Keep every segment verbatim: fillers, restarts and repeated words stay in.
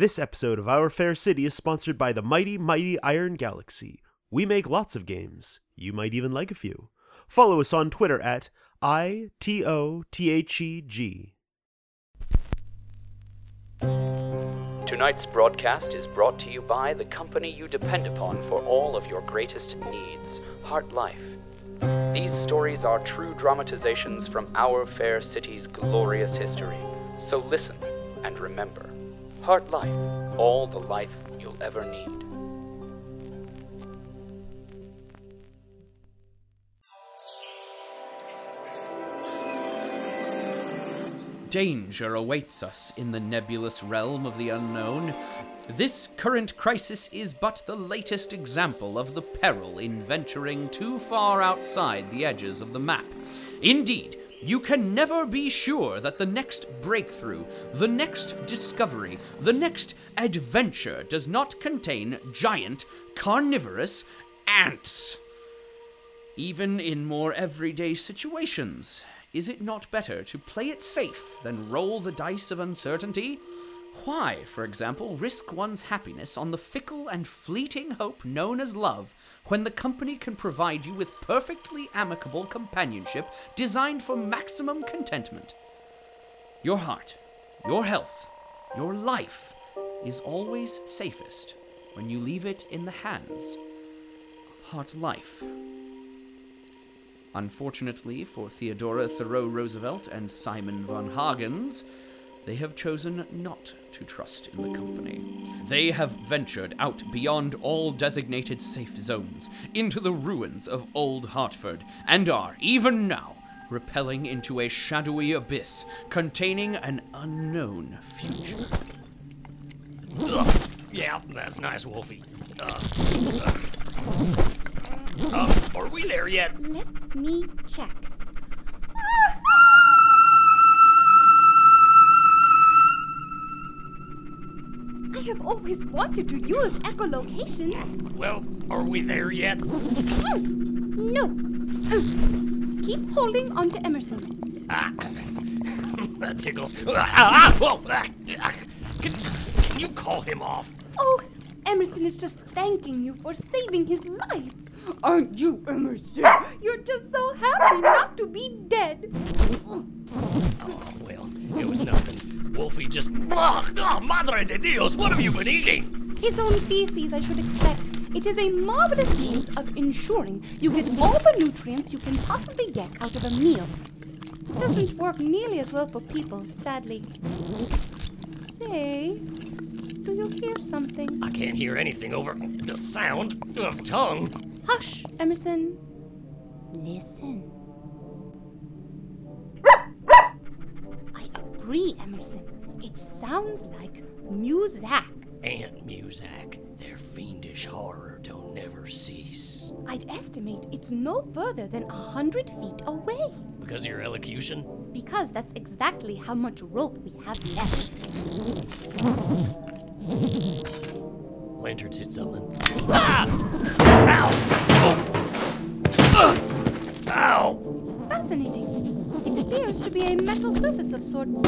This episode of Our Fair City is sponsored by the mighty, mighty Iron Galaxy. We make lots of games. You might even like a few. Follow us on Twitter at I T O T H E G. Tonight's broadcast is brought to you by the company you depend upon for all of your greatest needs, Heart Life. These stories are true dramatizations from Our Fair City's glorious history. So listen and remember, Heart Life, all the life you'll ever need. Danger awaits us in the nebulous realm of the unknown. This current crisis is but the latest example of the peril in venturing too far outside the edges of the map. Indeed, you can never be sure that the next breakthrough, the next discovery, the next adventure does not contain giant, carnivorous ants. Even in more everyday situations, is it not better to play it safe than roll the dice of uncertainty? Why, for example, risk one's happiness on the fickle and fleeting hope known as love, when the company can provide you with perfectly amicable companionship designed for maximum contentment? Your heart, your health, your life is always safest when you leave it in the hands of Heart Life. Unfortunately for Theodora Thoreau Roosevelt and Simon von Hagens, they have chosen not to trust in the company. They have ventured out beyond all designated safe zones, into the ruins of Old Hartford, and are, even now, rappelling into a shadowy abyss containing an unknown future. Ugh. Yeah, that's nice, Wolfie. Uh, uh. Uh, are we there yet? Let me check. I have always wanted to use echolocation. Well, are we there yet? No. Keep holding on to Emerson. Ah, that tickles. Ah, whoa. Can, can you call him off? Oh, Emerson is just thanking you for saving his life. Aren't you, Emerson? You're just so happy not to be dead. Oh, well, it was nothing. Wolfie just... Oh, madre de Dios, what have you been eating? His own feces, I should expect. It is a marvelous means of ensuring you get all the nutrients you can possibly get out of a meal. It doesn't work nearly as well for people, sadly. Say, do you hear something? I can't hear anything over the sound of tongue. Hush, Emerson. Listen. I agree, Emerson. It sounds like Muzak. Ant Muzak. Their fiendish horror don't never cease. I'd estimate it's no further than a hundred feet away. Because of your elocution? Because that's exactly how much rope we have left. Lantern hit something. Ah! Ow! Oh. Uh. Ow! Fascinating. It appears to be a metal surface of sorts.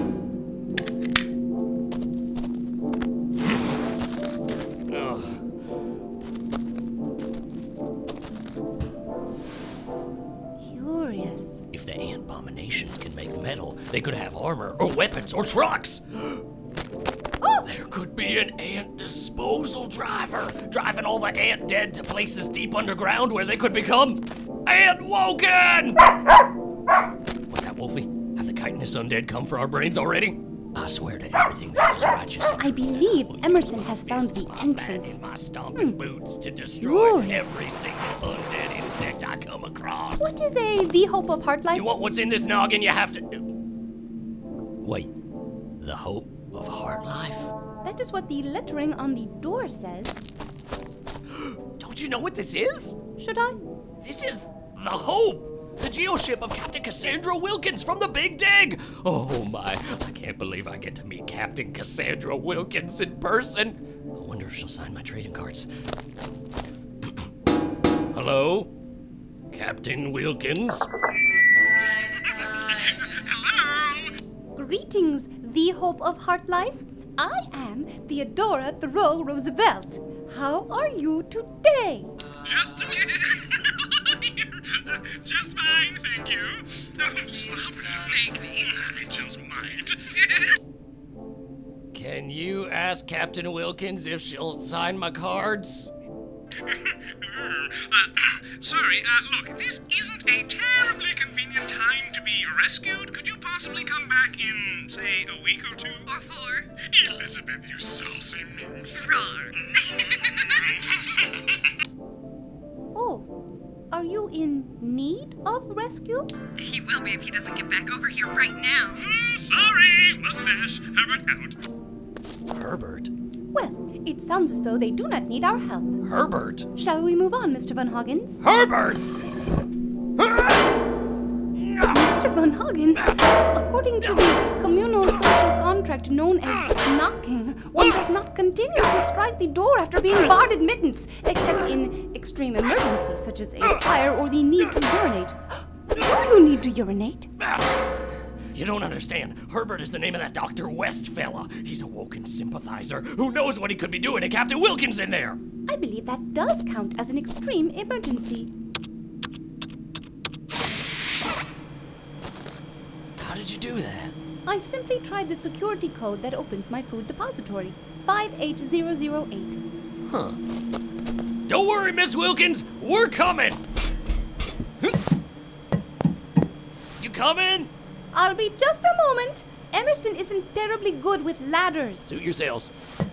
Curious. If the ant abominations can make metal, they could have armor or weapons or trucks. Oh! There could be an ant disposal driver, driving all the ant dead to places deep underground where they could become ant woken! What's that, Wolfie? Have the chitinous undead come for our brains already? I swear to everything that is righteous. I believe Emerson has found the entrance. In my stomping Hmm. boots to destroy Curious. every single undead insect I come across. What is a The Hope of Heart Life? You want what's in this noggin? You have to. Wait, the Hope of Heart Life? That is what the lettering on the door says. Don't you know what this is? Should I? This is the Hope! The geoship of Captain Cassandra Wilkins from the Big Dig! Oh my, I can't believe I get to meet Captain Cassandra Wilkins in person. I wonder if she'll sign my trading cards. Hello? Captain Wilkins? Greetings, The Hope of Heart Life. I am Theodora Thoreau Roosevelt. How are you today? Just, just fine, thank you. Oh, stop it. Take me. I just might. Can you ask Captain Wilkins if she'll sign my cards? uh, sorry, uh, look, this isn't a terribly convenient time to be rescued. Could you possibly come back in, say, a week or two? Or four. Elizabeth, you saucy minx. Roar. Oh, are you in need of rescue? He will be if he doesn't get back over here right now. Mm, sorry, mustache. Herbert out. Herbert? Well, it sounds as though they do not need our help. Herbert? Shall we move on, Mister Van Hoggins? Herbert! Mister Van Hoggins, according to the communal social contract known as knocking, one does not continue to strike the door after being barred admittance, except in extreme emergencies such as a fire or the need to urinate. Do you need to urinate? You don't understand. Herbert is the name of that Doctor West fella. He's a Woken sympathizer. Who knows what he could be doing to Captain Wilkins in there? I believe that does count as an extreme emergency. How did you do that? I simply tried the security code that opens my food depository. five eight zero zero eight. Huh. Don't worry, Miss Wilkins. We're coming. You coming? I'll be just a moment. Emerson isn't terribly good with ladders. Suit yourselves.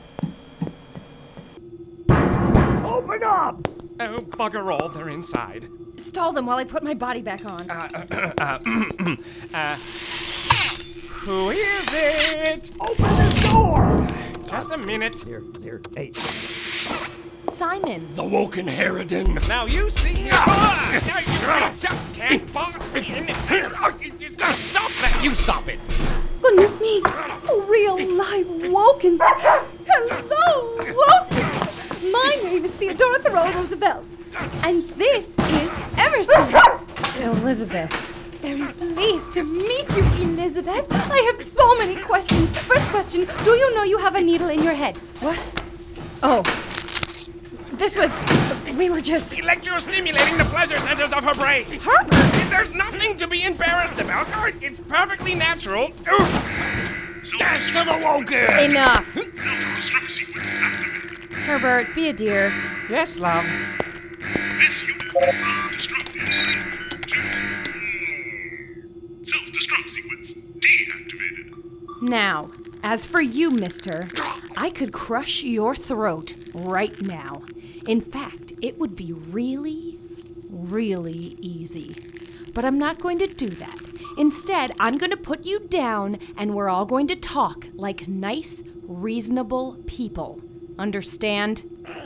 Open up! Oh, bugger all, they're inside. Stall them while I put my body back on. Uh, uh, uh, who is it? Open the door! Just a minute. Here, here, hey. Simon. The Woken Harridan. Now you see here. Ah! You just can't barge in. Stop that! You stop it! Goodness me! A real live Woken! Hello, Woken! My name is Theodora Thoreau Roosevelt, and this is Emerson. Elizabeth. Very pleased to meet you, Elizabeth. I have so many questions. First question, do you know you have a needle in your head? What? Oh. This was... We were just... Electrostimulating the pleasure centers of her brain. Herbert! There's nothing to be embarrassed about. It's perfectly natural. Dance to the Woken! Enough. Self-destruct sequence activated. Herbert, be a dear. Yes, love. This unit will self-destruct inside. Self-destruct sequence deactivated. Now, as for you, mister, I could crush your throat right now. In fact, it would be really, really easy. But I'm not going to do that. Instead, I'm going to put you down and we're all going to talk like nice, reasonable people. Understand?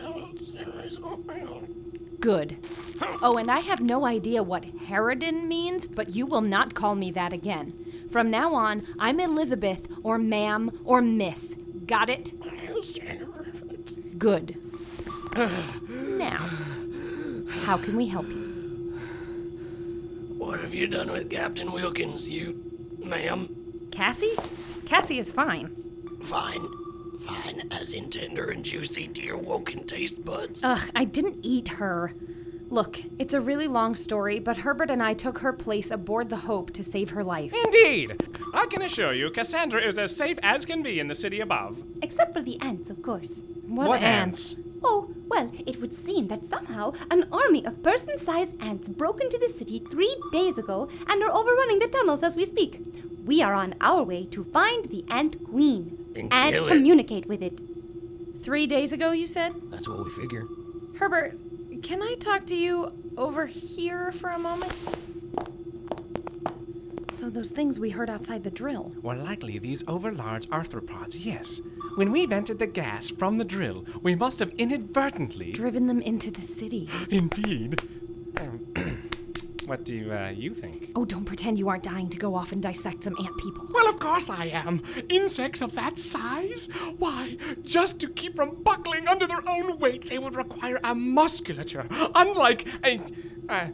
Good. Oh, and I have no idea what Harridan means, but you will not call me that again. From now on, I'm Elizabeth, or ma'am, or miss. Got it? Good. Now, how can we help you? What have you done with Captain Wilkins, you, ma'am? Cassie? Cassie is fine. Fine. Fine, as in tender and juicy to your Woken taste buds. Ugh, I didn't eat her. Look, it's a really long story, but Herbert and I took her place aboard the Hope to save her life. Indeed. I can assure you, Cassandra is as safe as can be in the city above. Except for the ants, of course. What, What ants? Oh, well, it would seem that somehow an army of person-sized ants broke into the city three days ago and are overrunning the tunnels as we speak. We are on our way to find the Ant Queen And and kill it. communicate with it. Three days ago, you said? That's what we figure. Herbert, can I talk to you over here for a moment? So those things we heard outside the drill. Were likely these overlarge arthropods, yes. When we vented the gas from the drill, we must have inadvertently... Driven them into the city. Indeed. Um, what do uh, you think? Oh, don't pretend you aren't dying to go off and dissect some ant people. Well, of course I am. Insects of that size? Why, just to keep from buckling under their own weight, they would require a musculature, unlike a... Uh,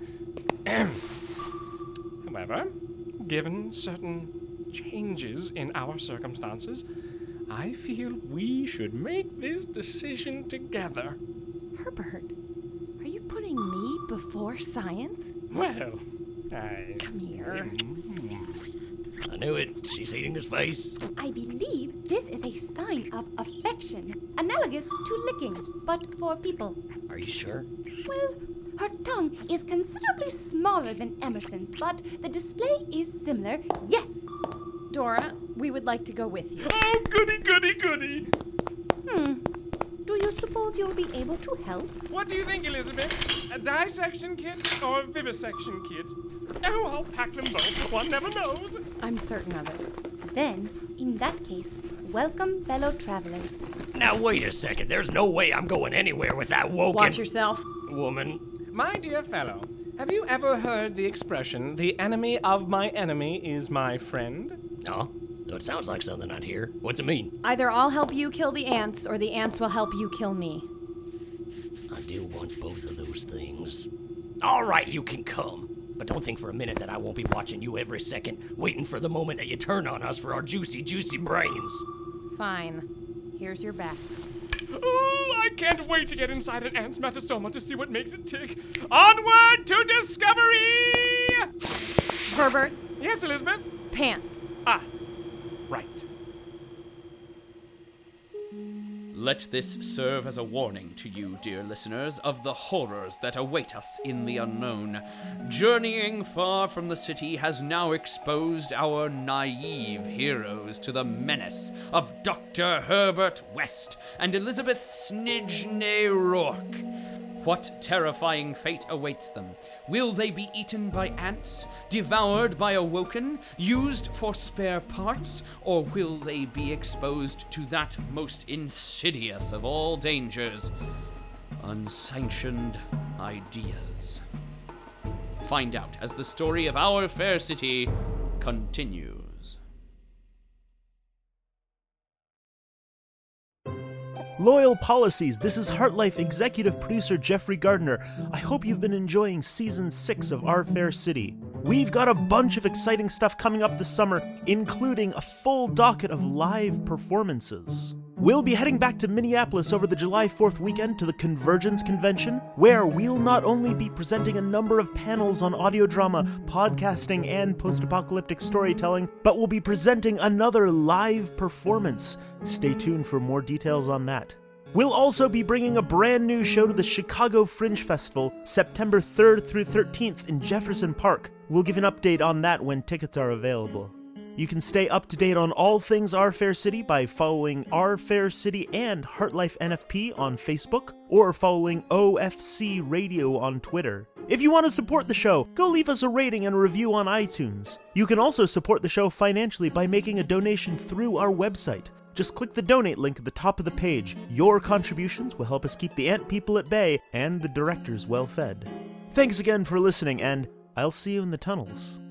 however, given certain changes in our circumstances, I feel we should make this decision together. Herbert, are you putting me before science? Well, I... Come here. I knew it. She's eating his face. I believe this is a sign of affection, analogous to licking, but for people. Are you sure? Well, her tongue is considerably smaller than Emerson's, but the display is similar, yes. Dora, we would like to go with you. Oh, goody, goody, goody. Hmm. Do you suppose you'll be able to help? What do you think, Elizabeth? A dissection kit or a vivisection kit? Oh, I'll pack them both. One never knows. I'm certain of it. Then, in that case, welcome, fellow travelers. Now, wait a second. There's no way I'm going anywhere with that woken... Watch yourself. woman. My dear fellow, have you ever heard the expression, the enemy of my enemy is my friend? No? So it sounds like something I'd hear. What's it mean? Either I'll help you kill the ants, or the ants will help you kill me. I do want both of those things. All right, you can come. But don't think for a minute that I won't be watching you every second, waiting for the moment that you turn on us for our juicy, juicy brains. Fine. Here's your back. Oh, I can't wait to get inside an ant's metastoma to see what makes it tick. Onward to discovery! Herbert, Yes, Elizabeth? pants. Ah, right. Let this serve as a warning to you, dear listeners, of the horrors that await us in the unknown. Journeying far from the city has now exposed our naive heroes to the menace of Doctor Herbert West and Elizabeth Snidge Rourke. What terrifying fate awaits them? Will they be eaten by ants, devoured by awoken, used for spare parts, or will they be exposed to that most insidious of all dangers, unsanctioned ideas? Find out as the story of our fair city continues. Loyal Policies, this is Heartlife executive producer Jeffrey Gardner. I hope you've been enjoying season six of Our Fair City. We've got a bunch of exciting stuff coming up this summer, including a full docket of live performances. We'll be heading back to Minneapolis over the July fourth weekend to the Convergence Convention, where we'll not only be presenting a number of panels on audio drama, podcasting, and post-apocalyptic storytelling, but we'll be presenting another live performance. Stay tuned for more details on that. We'll also be bringing a brand new show to the Chicago Fringe Festival, September third through thirteenth in Jefferson Park. We'll give an update on that when tickets are available. You can stay up to date on all things Our Fair City by following Our Fair City and Heartlife N F P on Facebook, or following O F C Radio on Twitter. If you want to support the show, go leave us a rating and a review on iTunes. You can also support the show financially by making a donation through our website. Just click the donate link at the top of the page. Your contributions will help us keep the ant people at bay and the directors well fed. Thanks again for listening, and I'll see you in the tunnels.